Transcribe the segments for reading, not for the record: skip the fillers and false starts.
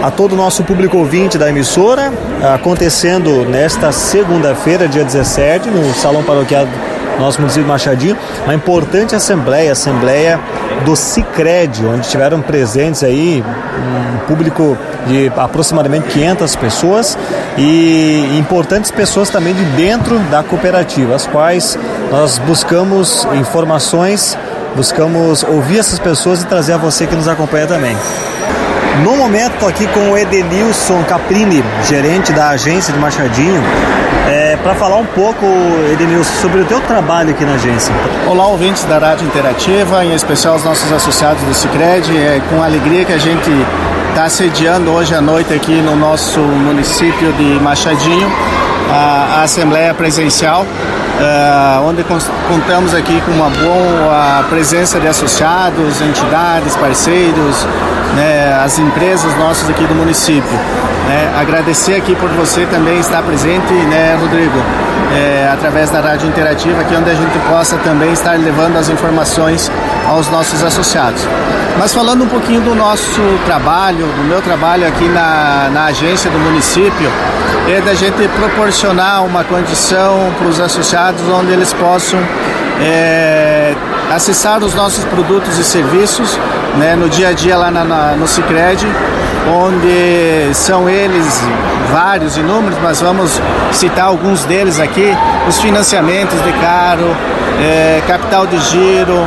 a todo o nosso público ouvinte da emissora, acontecendo nesta segunda-feira, dia 17, no Salão Paroquial do nosso município de Machadinho, uma importante assembleia do Sicredi, onde estiveram presentes aí um público de aproximadamente 500 pessoas e importantes pessoas também de dentro da cooperativa, as quais nós buscamos informações, buscamos ouvir essas pessoas e trazer a você que nos acompanha também. No momento, estou aqui com o Edenilson Caprini, gerente da agência de Machadinho, para falar um pouco, Edenilson, sobre o teu trabalho aqui na agência. Olá, ouvintes da Rádio Interativa, em especial os nossos associados do Sicredi. É com alegria que a gente está sediando hoje à noite aqui no nosso município de Machadinho a Assembleia Presencial, onde contamos aqui com uma boa presença de associados, entidades, parceiros, né, as empresas nossas aqui do município. Agradecer aqui por você também estar presente, né, Rodrigo, através da Rádio Interativa, aqui onde a gente possa também estar levando as informações aos nossos associados. Mas falando um pouquinho do nosso trabalho, do meu trabalho aqui na agência do município, é da gente proporcionar uma condição para os associados onde eles possam acessar os nossos produtos e serviços, né, no dia a dia lá no Sicredi, onde são eles vários, inúmeros, mas vamos citar alguns deles aqui: os financiamentos de carro, capital de giro,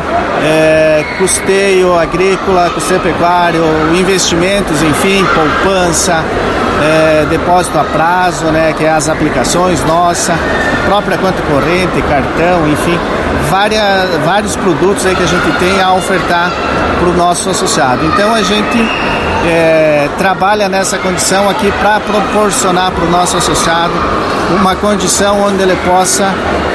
custeio agrícola, custeio pecuário, investimentos, enfim, poupança, depósito a prazo, né, que é as aplicações nossa, própria conta corrente, cartão, enfim, vários produtos aí que a gente tem a ofertar para o nosso associado. Então a gente trabalha nessa condição aqui para proporcionar para o nosso associado uma condição onde ele possa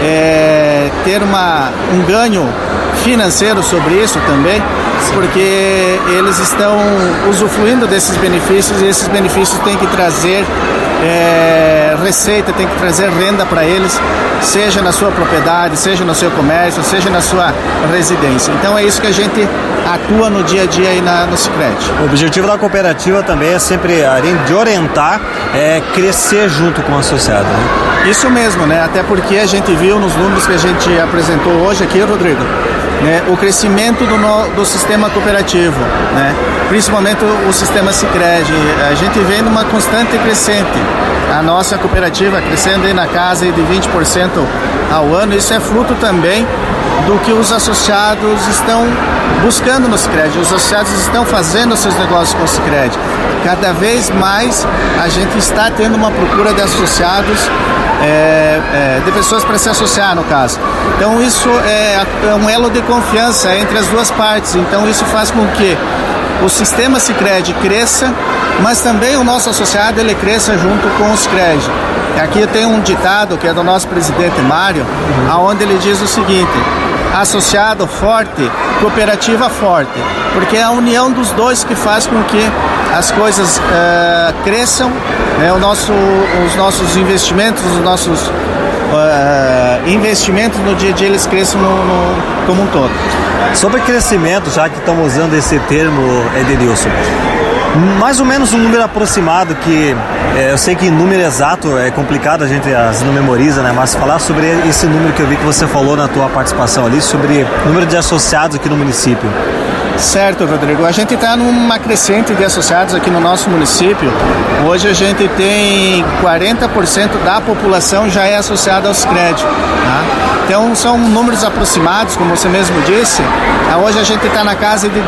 ter um ganho financeiro sobre isso também, porque eles estão usufruindo desses benefícios e esses benefícios têm que trazer receita, tem que trazer renda para eles, seja na sua propriedade, seja no seu comércio, seja na sua residência. Então é isso que a gente atua no dia a dia aí no Sicredi. O objetivo da cooperativa também é sempre, além de orientar, crescer junto com o associado, né? Isso mesmo, né? Até porque a gente viu nos números que a gente apresentou hoje aqui, Rodrigo, né, o crescimento do sistema cooperativo, né, principalmente o sistema Sicredi. A gente vem numa constante crescente. A nossa cooperativa crescendo aí na casa aí de 20% ao ano. Isso é fruto também do que os associados estão buscando no Sicredi. Os associados estão fazendo seus negócios com o Sicredi. Cada vez mais a gente está tendo uma procura de associados, de pessoas para se associar, no caso. Então isso é um elo de confiança entre as duas partes. Então isso faz com que o sistema Sicredi cresça, mas também o nosso associado ele cresça junto com o Sicredi. Aqui tem um ditado que é do nosso presidente Mário, aonde ele diz o seguinte: associado forte, cooperativa forte, porque é a união dos dois que faz com que as coisas cresçam, né? Os nossos investimentos, os nossos investimentos no dia a dia, eles cresçam como um todo. Sobre crescimento, já que estamos usando esse termo, Edenilson, mais ou menos um número aproximado, que eu sei que número exato é complicado, a gente não memoriza, né? Mas falar sobre esse número que eu vi que você falou na tua participação ali, sobre o número de associados aqui no município. Certo, Rodrigo. A gente está numa crescente de associados aqui no nosso município. Hoje a gente tem 40% da população já é associada ao Sicredi, tá? Então são números aproximados, como você mesmo disse. Hoje a gente está na casa de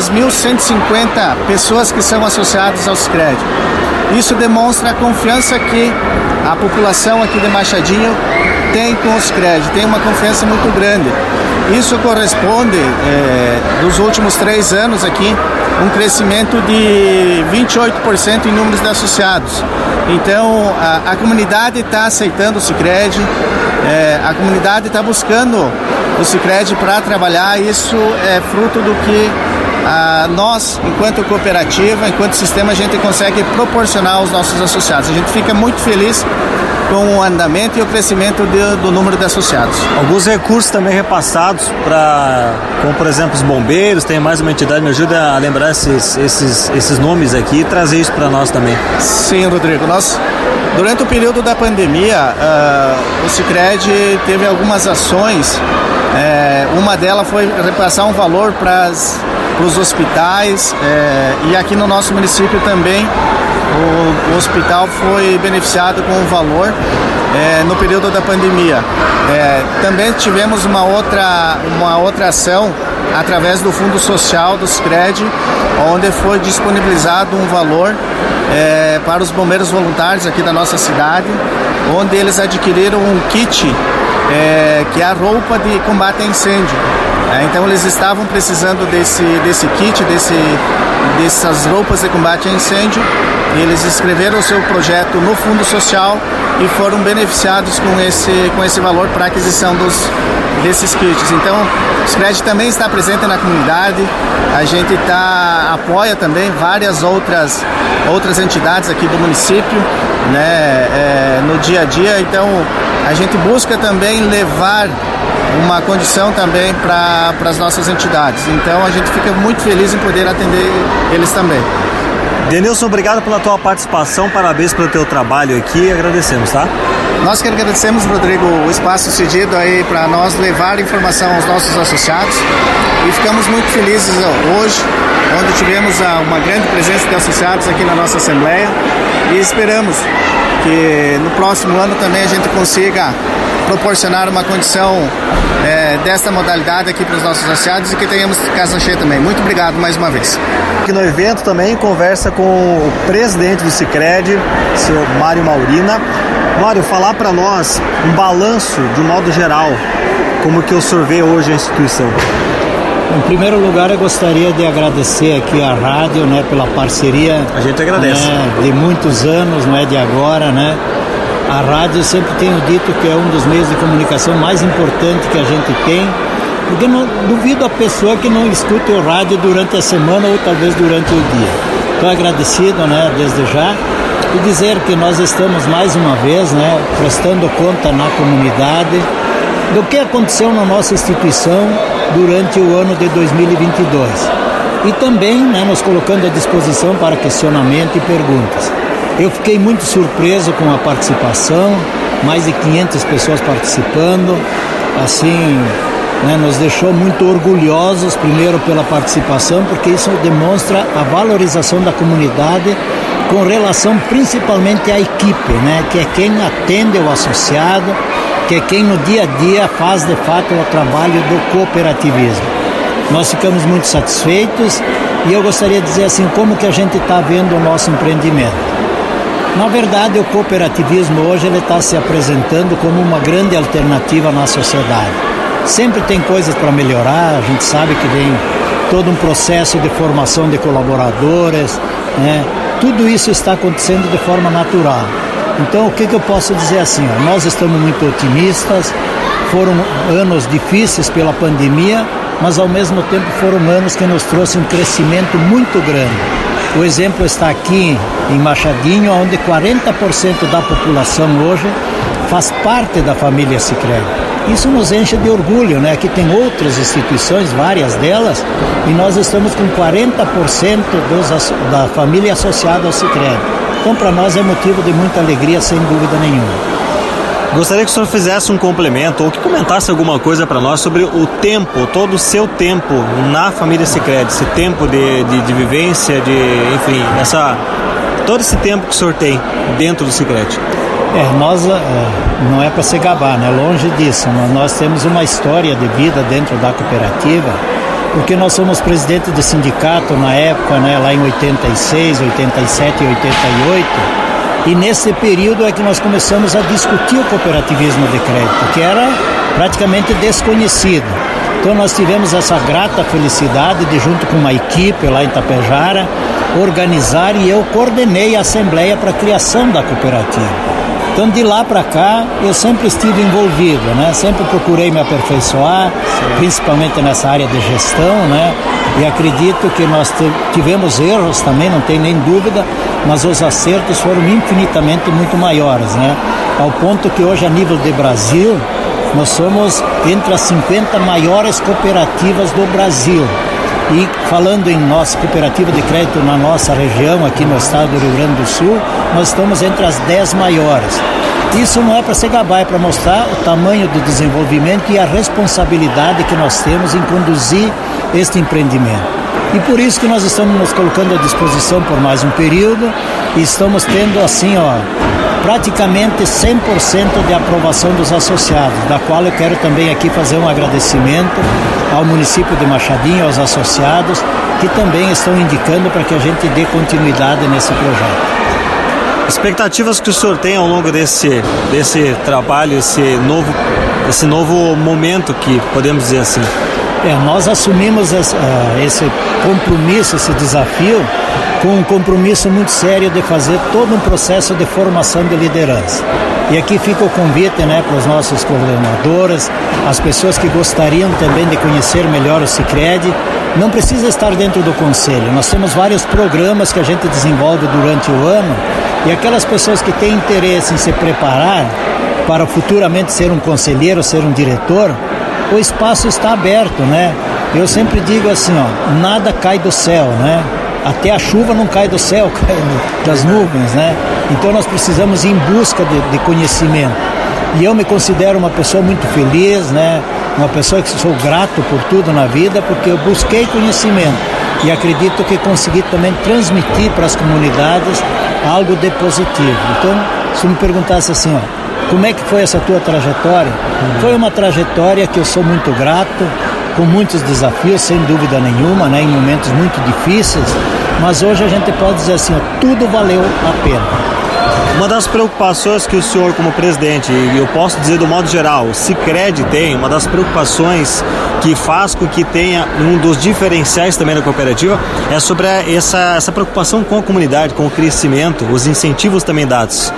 2.150 pessoas que são associadas ao Sicredi. Isso demonstra a confiança que a população aqui de Machadinho tem com o Sicredi, tem uma confiança muito grande. Isso corresponde, dos últimos 3 anos aqui, um crescimento de 28% em números de associados. Então, a comunidade está aceitando o Sicredi, a comunidade está buscando o Sicredi para trabalhar. Isso é fruto do que nós, enquanto cooperativa, enquanto sistema, a gente consegue proporcionar aos nossos associados. A gente fica muito feliz com o andamento e o crescimento do número de associados. Alguns recursos também repassados como por exemplo os bombeiros, tem mais uma entidade, me ajuda a lembrar esses nomes aqui e trazer isso para nós também. Sim, Rodrigo, durante o período da pandemia, o Sicredi teve algumas ações, uma delas foi repassar um valor para os hospitais, e aqui no nosso município também o hospital foi beneficiado com um valor no período da pandemia. Também tivemos uma outra ação através do Fundo Social do Sicredi, onde foi disponibilizado um valor para os bombeiros voluntários aqui da nossa cidade, onde eles adquiriram um kit que é a roupa de combate a incêndio. Então eles estavam precisando desse kit, dessas roupas de combate a incêndio. Eles inscreveram o seu projeto no Fundo Social e foram beneficiados com esse valor para a aquisição desses kits. Então, o Sicredi também está presente na comunidade. A gente apoia também várias outras entidades aqui do município, né, no dia a dia. Então, a gente busca também levar uma condição também para as nossas entidades. Então, a gente fica muito feliz em poder atender eles também. Denilson, obrigado pela tua participação, parabéns pelo teu trabalho aqui, agradecemos, tá? Nós que agradecemos, Rodrigo, o espaço cedido aí para nós levar informação aos nossos associados, e ficamos muito felizes hoje, onde tivemos uma grande presença de associados aqui na nossa Assembleia, e esperamos que no próximo ano também a gente consiga proporcionar uma condição desta modalidade aqui para os nossos associados e que tenhamos casa cheia também. Muito obrigado mais uma vez. Aqui no evento também conversa com o presidente do Sicredi, seu Mário Maurina. Mário, falar para nós um balanço de um modo geral, como que o senhor vê hoje a instituição. Em primeiro lugar, eu gostaria de agradecer aqui à rádio, né, pela parceria. A gente agradece. De muitos anos, não é de agora, né? A rádio, sempre tenho dito que é um dos meios de comunicação mais importantes que a gente tem, porque não duvido a pessoa que não escute o rádio durante a semana ou talvez durante o dia. Estou agradecido, né, desde já, e dizer que nós estamos mais uma vez, né, prestando conta na comunidade do que aconteceu na nossa instituição durante o ano de 2022. E também, né, nos colocando à disposição para questionamento e perguntas. Eu fiquei muito surpreso com a participação, mais de 500 pessoas participando, assim, né, nos deixou muito orgulhosos, primeiro pela participação, porque isso demonstra a valorização da comunidade com relação principalmente à equipe, né, que é quem atende o associado, que é quem no dia a dia faz de fato o trabalho do cooperativismo. Nós ficamos muito satisfeitos e eu gostaria de dizer assim, como que a gente está vendo o nosso empreendimento. Na verdade, o cooperativismo hoje ele está se apresentando como uma grande alternativa na sociedade. Sempre tem coisas para melhorar, a gente sabe que vem todo um processo de formação de colaboradores, né? Tudo isso está acontecendo de forma natural. Então, o que eu posso dizer assim? Nós estamos muito otimistas, foram anos difíceis pela pandemia, mas ao mesmo tempo foram anos que nos trouxeram um crescimento muito grande. O exemplo está aqui em Machadinho, onde 40% da população hoje faz parte da família Sicredi. Isso nos enche de orgulho, né? Aqui tem outras instituições, várias delas, e nós estamos com 40% da família associada ao Sicredi. Então, para nós é motivo de muita alegria, sem dúvida nenhuma. Gostaria que o senhor fizesse um complemento ou que comentasse alguma coisa para nós sobre o tempo, todo o seu tempo na família Sicredi, esse tempo de vivência, enfim, todo esse tempo que o senhor tem dentro do Sicredi. Nós, não é para se gabar, né? Longe disso, mas nós temos uma história de vida dentro da cooperativa, porque nós somos presidente do sindicato na época, né, lá em 86, 87 e 88, e nesse período é que nós começamos a discutir o cooperativismo de crédito, que era praticamente desconhecido. Então nós tivemos essa grata felicidade de, junto com uma equipe lá em Tapejara, organizar, e eu coordenei a assembleia para a criação da cooperativa. Então, de lá para cá, eu sempre estive envolvido, né? Sempre procurei me aperfeiçoar, principalmente nessa área de gestão, né? E acredito que nós tivemos erros também, não tem nem dúvida, mas os acertos foram infinitamente muito maiores, né? Ao ponto que hoje, a nível de Brasil, nós somos entre as 50 maiores cooperativas do Brasil. E falando em nossa cooperativa de crédito na nossa região, aqui no estado do Rio Grande do Sul, nós estamos entre as 10 maiores. Isso não é para se gabar, é para mostrar o tamanho do desenvolvimento e a responsabilidade que nós temos em conduzir este empreendimento. E por isso que nós estamos nos colocando à disposição por mais um período e estamos tendo assim, praticamente 100% de aprovação dos associados, da qual eu quero também aqui fazer um agradecimento ao município de Machadinho, aos associados, que também estão indicando para que a gente dê continuidade nesse projeto. Expectativas que o senhor tem ao longo desse trabalho, esse novo momento, que podemos dizer assim? Nós assumimos esse compromisso, esse desafio, com um compromisso muito sério de fazer todo um processo de formação de liderança. E aqui fica o convite, né, para os nossos coordenadores, as pessoas que gostariam também de conhecer melhor o Sicredi. Não precisa estar dentro do conselho, nós temos vários programas que a gente desenvolve durante o ano, e aquelas pessoas que têm interesse em se preparar para futuramente ser um conselheiro, ser um diretor, o espaço está aberto, né? Eu sempre digo assim, nada cai do céu, né? Até a chuva não cai do céu, cai das nuvens, né? Então nós precisamos ir em busca de conhecimento. E eu me considero uma pessoa muito feliz, né? Uma pessoa que sou grato por tudo na vida, porque eu busquei conhecimento e acredito que consegui também transmitir para as comunidades algo de positivo. Então, se me perguntasse assim, como é que foi essa tua trajetória? Foi uma trajetória que eu sou muito grato, com muitos desafios, sem dúvida nenhuma, né? Em momentos muito difíceis, mas hoje a gente pode dizer assim, tudo valeu a pena. Uma das preocupações que o senhor, como presidente, e eu posso dizer do modo geral, o Sicredi tem, uma das preocupações que faz com que tenha um dos diferenciais também da cooperativa, é sobre essa preocupação com a comunidade, com o crescimento, os incentivos também dados.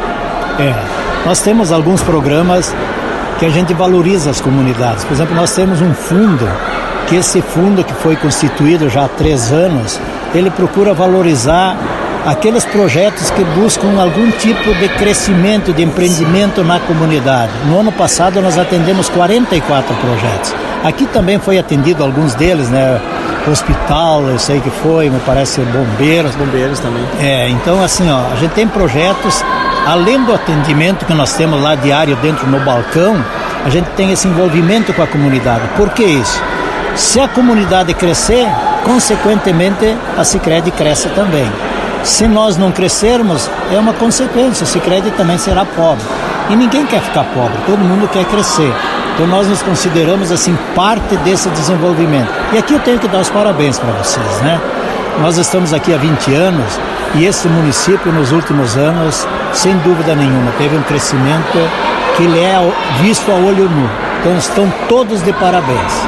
Nós temos alguns programas que a gente valoriza as comunidades. Por exemplo, nós temos um fundo, que esse fundo que foi constituído já há 3 anos, ele procura valorizar aqueles projetos que buscam algum tipo de crescimento, de empreendimento na comunidade. No ano passado nós atendemos 44 projetos. Aqui também foi atendido alguns deles, né? Hospital, eu sei que foi, me parece bombeiros. Bombeiros também. Então assim, a gente tem projetos, além do atendimento que nós temos lá diário dentro no balcão, a gente tem esse envolvimento com a comunidade. Por que isso? Se a comunidade crescer, consequentemente a Sicredi cresce também. Se nós não crescermos, é uma consequência, o Sicredi também será pobre. E ninguém quer ficar pobre, todo mundo quer crescer. Então nós nos consideramos assim parte desse desenvolvimento. E aqui eu tenho que dar os parabéns para vocês, né? Nós estamos aqui há 20 anos e esse município nos últimos anos, sem dúvida nenhuma, teve um crescimento que ele é visto a olho nu. Então estão todos de parabéns.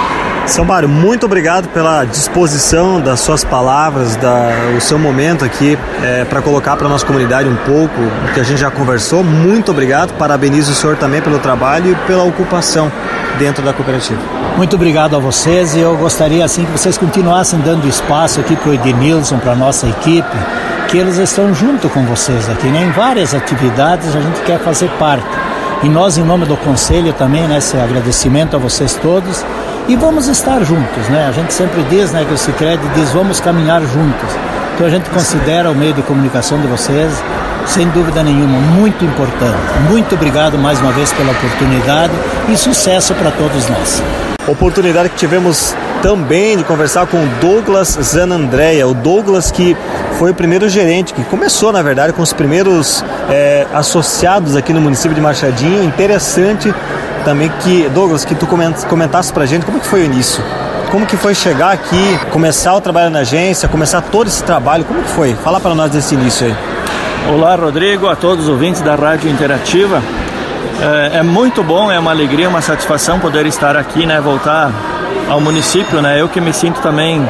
Seu Mário, muito obrigado pela disposição das suas palavras, o seu momento aqui para colocar para a nossa comunidade um pouco do que a gente já conversou. Muito obrigado, parabenizo o senhor também pelo trabalho e pela ocupação dentro da cooperativa. Muito obrigado a vocês e eu gostaria assim que vocês continuassem dando espaço aqui para o Ednilson, para a nossa equipe, que eles estão junto com vocês aqui, né? Em várias atividades a gente quer fazer parte. E nós, em nome do Conselho também, né, esse agradecimento a vocês todos. E vamos estar juntos, né? A gente sempre diz, né, que o Sicredi diz, vamos caminhar juntos. Então a gente considera o meio de comunicação de vocês, sem dúvida nenhuma, muito importante. Muito obrigado mais uma vez pela oportunidade e sucesso para todos nós. Oportunidade que tivemos também de conversar com o Douglas Zanandrea, o Douglas que foi o primeiro gerente, que começou na verdade com os primeiros associados aqui no município de Machadinho. Interessante também que, Douglas, que tu comentasse pra gente como que foi o início, como que foi chegar aqui, começar o trabalho na agência, começar todo esse trabalho, como que foi? Fala para nós desse início aí. Olá, Rodrigo, a todos os ouvintes da Rádio Interativa. É muito bom, é uma alegria, uma satisfação poder estar aqui, né, voltar ao município, né, eu que me sinto também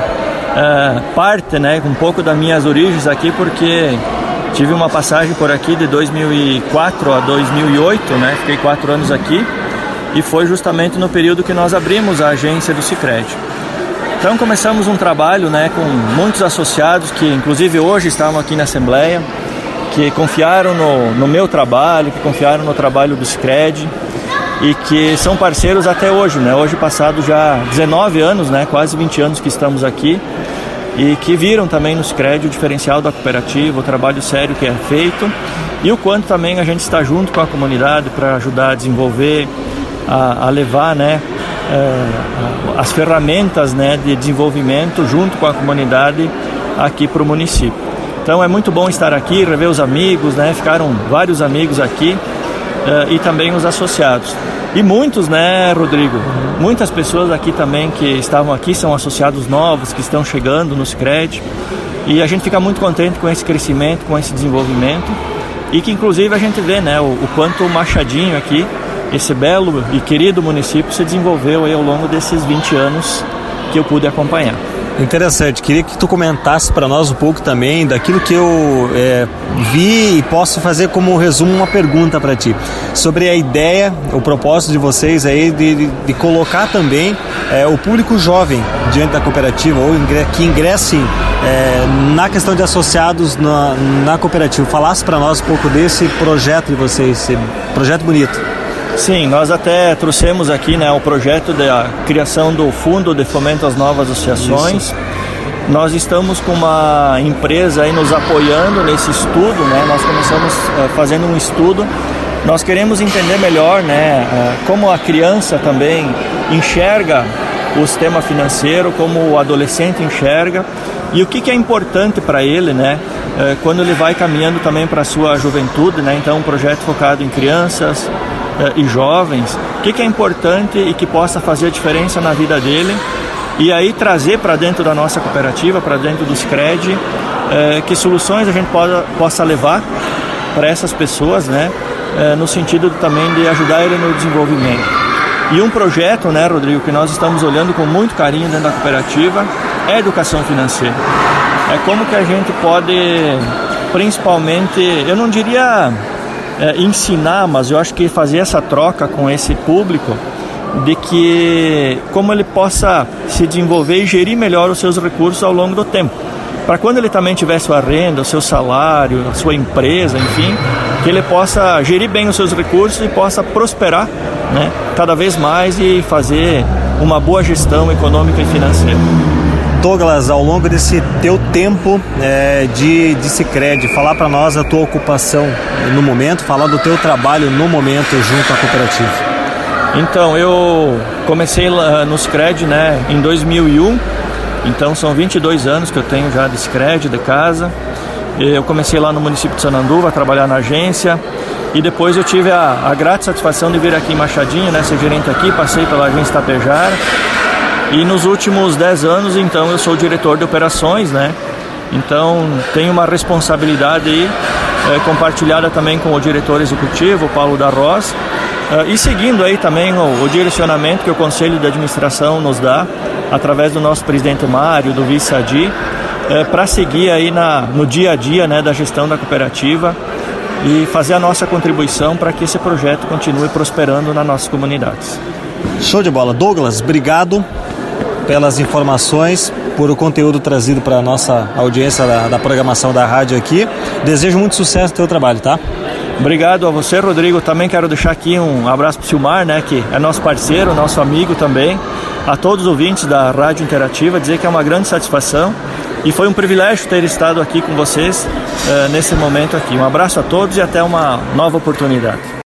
parte, né, um pouco das minhas origens aqui, porque tive uma passagem por aqui de 2004 a 2008, né, fiquei 4 anos aqui, e foi justamente no período que nós abrimos a agência do Sicredi. Então começamos um trabalho, né, com muitos associados que inclusive hoje estavam aqui na Assembleia, que confiaram no meu trabalho, que confiaram no trabalho do Sicredi e que são parceiros até hoje, né? Hoje passado já 19 anos, né, quase 20 anos que estamos aqui, e que viram também no Sicredi o diferencial da cooperativa, o trabalho sério que é feito e o quanto também a gente está junto com a comunidade para ajudar a desenvolver, a levar, né, as ferramentas, né, de desenvolvimento junto com a comunidade aqui para o município. Então é muito bom estar aqui, rever os amigos, né, ficaram vários amigos aqui e também os associados. E muitos, né, Rodrigo? Muitas pessoas aqui também que estavam aqui são associados novos, que estão chegando no Sicredi. E a gente fica muito contente com esse crescimento, com esse desenvolvimento. E que inclusive a gente vê, né, o quanto o Machadinho aqui, esse belo e querido município, se desenvolveu aí ao longo desses 20 anos que eu pude acompanhar. Interessante, queria que tu comentasse para nós um pouco também daquilo que eu vi e posso fazer como resumo uma pergunta para ti, sobre a ideia, o propósito de vocês aí de colocar também o público jovem diante da cooperativa ou que ingressem na questão de associados na cooperativa. Falasse para nós um pouco desse projeto de vocês, esse projeto bonito. Sim, nós até trouxemos aqui, né, o projeto da criação do Fundo de Fomento às Novas Associações. Isso. Nós estamos com uma empresa aí nos apoiando nesse estudo, né? Nós começamos fazendo um estudo. Nós queremos entender melhor, né, como a criança também enxerga o sistema financeiro, como o adolescente enxerga e o que é importante para ele, né, quando ele vai caminhando também para a sua juventude, né? Então um projeto focado em crianças e jovens, o que é importante e que possa fazer a diferença na vida dele, e aí trazer para dentro da nossa cooperativa, para dentro do Sicredi, que soluções a gente possa levar para essas pessoas, né, no sentido também de ajudar ele no desenvolvimento. E um projeto, né, Rodrigo, que nós estamos olhando com muito carinho dentro da cooperativa é a educação financeira. É como que a gente pode, principalmente, eu não diria ensinar, mas eu acho que fazer essa troca com esse público de que como ele possa se desenvolver e gerir melhor os seus recursos ao longo do tempo, para quando ele também tiver sua renda, o seu salário, a sua empresa, enfim, que ele possa gerir bem os seus recursos e possa prosperar, né, cada vez mais e fazer uma boa gestão econômica e financeira. Douglas, ao longo desse teu tempo de Sicredi, falar para nós a tua ocupação no momento, falar do teu trabalho no momento junto à cooperativa. Então, eu comecei no Sicredi, né, em 2001, então são 22 anos que eu tenho já de Sicredi, de casa. Eu comecei lá no município de Sananduva a trabalhar na agência e depois eu tive a grata satisfação de vir aqui em Machadinho, né, ser gerente aqui, passei pela agência Tapejara. E nos últimos 10 anos, então, eu sou diretor de operações, né? Então, tenho uma responsabilidade aí, compartilhada também com o diretor executivo, o Paulo da Roz, e seguindo aí também o direcionamento que o Conselho de Administração nos dá, através do nosso presidente Mário, do vice Adi, para seguir aí no dia a dia, né, da gestão da cooperativa e fazer a nossa contribuição para que esse projeto continue prosperando nas nossas comunidades. Show de bola. Douglas, obrigado pelas informações, por o conteúdo trazido para a nossa audiência da programação da rádio aqui. Desejo muito sucesso no teu trabalho, tá? Obrigado a você, Rodrigo. Também quero deixar aqui um abraço para o Silmar, né, que é nosso parceiro, nosso amigo também. A todos os ouvintes da Rádio Interativa, dizer que é uma grande satisfação e foi um privilégio ter estado aqui com vocês nesse momento aqui. Um abraço a todos e até uma nova oportunidade.